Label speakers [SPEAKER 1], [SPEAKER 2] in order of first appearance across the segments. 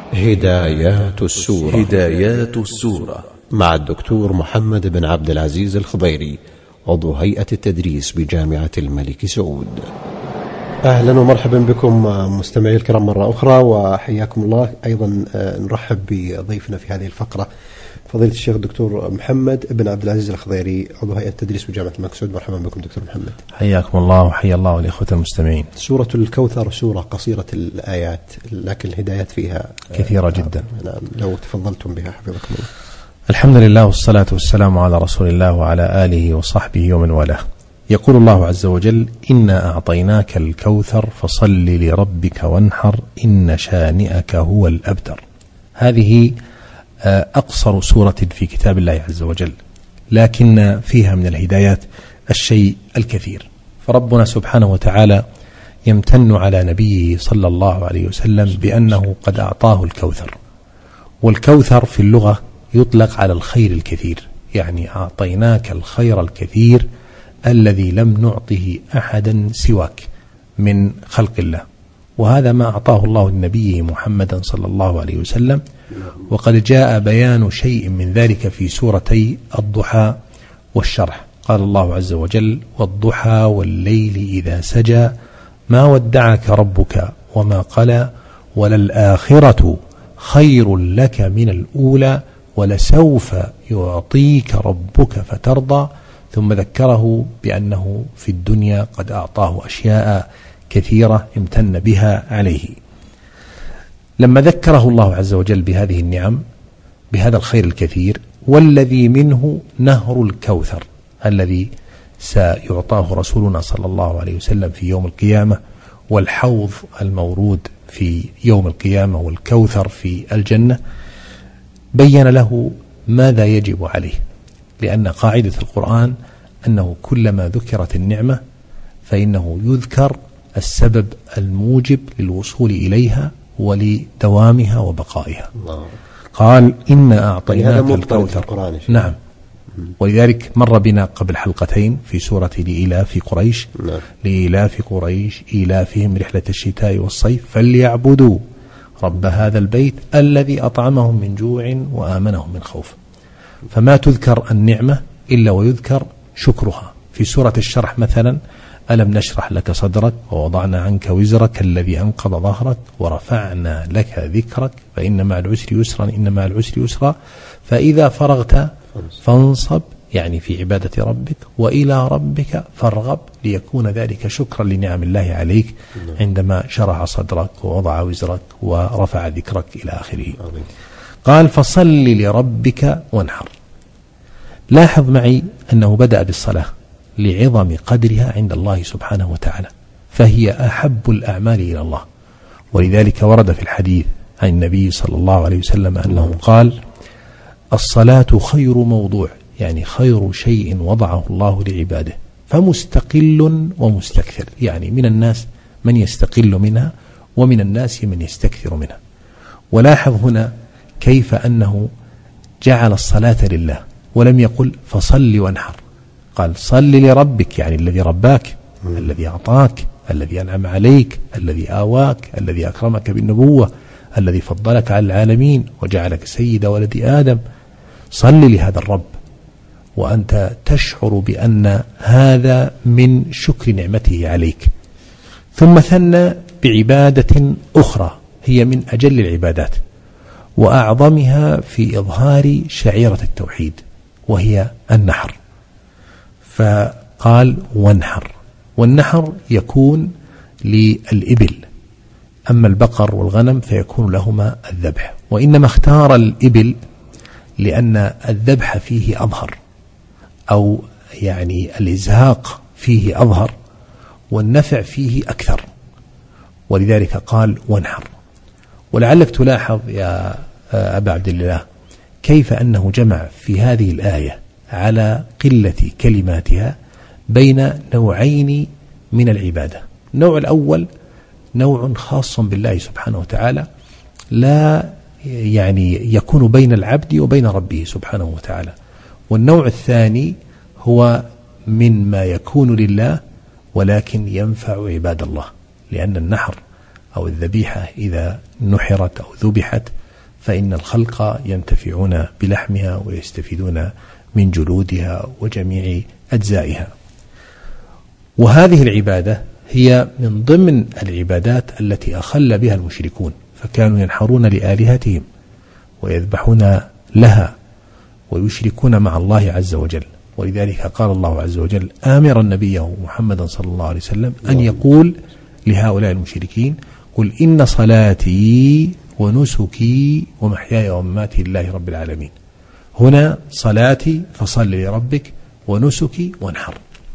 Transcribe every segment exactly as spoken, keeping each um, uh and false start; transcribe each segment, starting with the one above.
[SPEAKER 1] هدايات السورة.
[SPEAKER 2] هدايات السورة
[SPEAKER 1] مع الدكتور محمد بن عبد العزيز الخضيري، عضو هيئة التدريس بجامعة الملك سعود. أهلا ومرحبا بكم مستمعي الكرام مرة أخرى، وحياكم الله. أيضا نرحب بضيفنا في هذه الفقرة فضيلة الشيخ الدكتور محمد بن عبد العزيز الخضيري، عضو هيئة التدريس بجامعة الملك سعود. مرحبا بكم دكتور محمد.
[SPEAKER 3] حياكم الله وحيا الله الإخوة المستمعين.
[SPEAKER 1] سورة الكوثر سورة قصيرة الآيات، لكن الهدايات فيها
[SPEAKER 3] كثيرة جدا.
[SPEAKER 1] نعم، لو تفضلتم بها حفظكم الله.
[SPEAKER 3] الحمد لله والصلاة والسلام على رسول الله وعلى آله وصحبه ومن والاه. يقول الله عز وجل: إنا أعطيناك الكوثر فصل لربك وانحر إن شانئك هو الأبتر. هذه أقصر سورة في كتاب الله عز وجل، لكن فيها من الهدايات الشيء الكثير. فربنا سبحانه وتعالى يمتن على نبيه صلى الله عليه وسلم بأنه قد أعطاه الكوثر. والكوثر في اللغة يطلق على الخير الكثير، يعني أعطيناك الخير الكثير الذي لم نعطه أحدا سواك من خلق الله. وهذا ما أعطاه الله لنبيه محمدا صلى الله عليه وسلم. وقد جاء بيان شيء من ذلك في سورتي الضحى والشرح. قال الله عز وجل: والضحى والليل إذا سجى ما ودعك ربك وما قلى وللآخرة خير لك من الأولى ولسوف يعطيك ربك فترضى. ثم ذكره بأنه في الدنيا قد أعطاه أشياء كثيرة امتن بها عليه. لما ذكره الله عز وجل بهذه النعم، بهذا الخير الكثير، والذي منه نهر الكوثر الذي سيعطاه رسولنا صلى الله عليه وسلم في يوم القيامة، والحوض المورود في يوم القيامة، والكوثر في الجنة، بين له ماذا يجب عليه. لأن قاعدة القرآن أنه كلما ذكرت النعمة فإنه يذكر السبب الموجب للوصول إليها ولدوامها وبقائها. الله. قال: إنا أعطيناك الكوثر. نعم. ولذلك مر بنا قبل حلقتين في سورة لإيلاف قريش. نعم. لإيلاف قريش إيلافهم رحلة الشتاء والصيف فليعبدوا رب هذا البيت الذي أطعمهم من جوع وآمنهم من خوف. فما تذكر النعمة إلا ويذكر شكرها. في سورة الشرح مثلا: ألم نشرح لك صدرك ووضعنا عنك وزرك الذي أنقض ظهرك ورفعنا لك ذكرك فإن مع العسر يسرا إن مع العسر يسرا فإذا فرغت فانصب، يعني في عبادة ربك، وإلى ربك فارغب، ليكون ذلك شكرا لنعم الله عليك عندما شرح صدرك ووضع وزرك ورفع ذكرك إلى آخره. قال: فصل لربك وانحر. لاحظ معي أنه بدأ بالصلاة لعظم قدرها عند الله سبحانه وتعالى، فهي أحب الأعمال إلى الله. ولذلك ورد في الحديث عن النبي صلى الله عليه وسلم أنه قال: الصلاة خير موضوع، يعني خير شيء وضعه الله لعباده، فمستقل ومستكثر، يعني من الناس من يستقل منها ومن الناس من يستكثر منها. ولاحظ هنا كيف أنه جعل الصلاة لله ولم يقل فصل وانحر، قال صل لربك، يعني الذي رباك، الذي أعطاك، الذي أنعم عليك، الذي آواك، الذي أكرمك بالنبوة، الذي فضلك على العالمين وجعلك سيد ولد آدم. صل لهذا الرب وأنت تشعر بأن هذا من شكر نعمته عليك. ثم ثنى بعبادة أخرى هي من أجل العبادات وأعظمها في إظهار شعيرة التوحيد، وهي النحر. فقال وانحر، والنحر يكون للإبل، أما البقر والغنم فيكون لهما الذبح. وإنما اختار الإبل لأن الذبح فيه أظهر، أو يعني الإزهاق فيه أظهر والنفع فيه أكثر، ولذلك قال وانحر. ولعلك تلاحظ يا أبا عبد الله كيف أنه جمع في هذه الآية على قلة كلماتها بين نوعين من العبادة. النوع الأول نوع خاص بالله سبحانه وتعالى، لا يعني يكون بين العبد وبين ربه سبحانه وتعالى. والنوع الثاني هو من ما يكون لله ولكن ينفع عباد الله، لأن النحر أو الذبيحة إذا نحرت أو ذبحت فإن الخلق ينتفعون بلحمها ويستفيدون من جلودها وجميع أجزائها. وهذه العبادة هي من ضمن العبادات التي أخل بها المشركون، فكانوا ينحرون لآلهتهم ويذبحون لها ويشركون مع الله عز وجل. ولذلك قال الله عز وجل آمرا نبيه محمدا صلى الله عليه وسلم أن يقول لهؤلاء المشركين: قل إن صلاتي ونسكي ومحياي ومماتي لله رب العالمين. هنا صلاتي فصل لربك، ونسكي وانحر.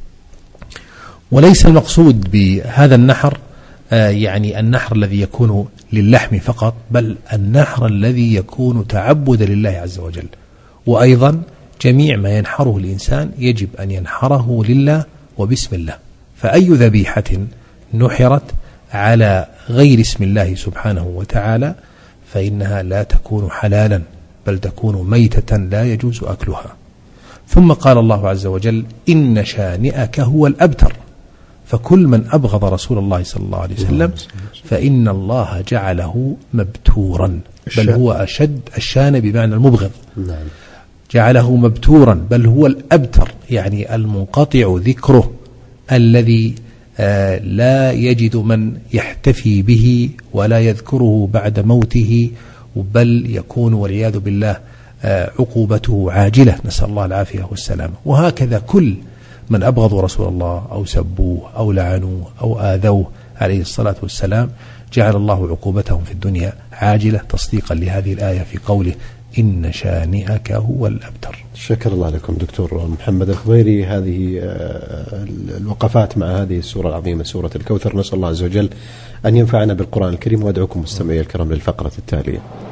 [SPEAKER 3] وليس المقصود بهذا النحر آه يعني النحر الذي يكون للحم فقط، بل النحر الذي يكون تعبدا لله عز وجل. وأيضا جميع ما ينحره الإنسان يجب أن ينحره لله وبسم الله، فأي ذبيحة نحرت على غير اسم الله سبحانه وتعالى فإنها لا تكون حلالا، بل تكون ميتة لا يجوز أكلها. ثم قال الله عز وجل: إن شانئك هو الأبتر. فكل من أبغض رسول الله صلى الله عليه وسلم فإن الله جعله مبتورا، بل هو أشد الشان بمعنى المبغض، جعله مبتورا، بل هو الأبتر يعني المنقطع ذكره، الذي آه لا يجد من يحتفي به ولا يذكره بعد موته، بل يكون والعياذ بالله آه عقوبته عاجلة، نسأل الله العافية والسلامة. وهكذا كل من أبغضوا رسول الله أو سبوه أو لعنوه أو آذوه عليه الصلاة والسلام جعل الله عقوبتهم في الدنيا عاجلة، تصديقا لهذه الآية في قوله: إن شانئك هو الأبتر.
[SPEAKER 1] شكر الله لكم دكتور محمد الخضيري. هذه الوقفات مع هذه السورة العظيمة سورة الكوثر، نسأل الله عز وجل أن ينفعنا بالقرآن الكريم، وأدعوكم مستمعي الكرام للفقرة التالية.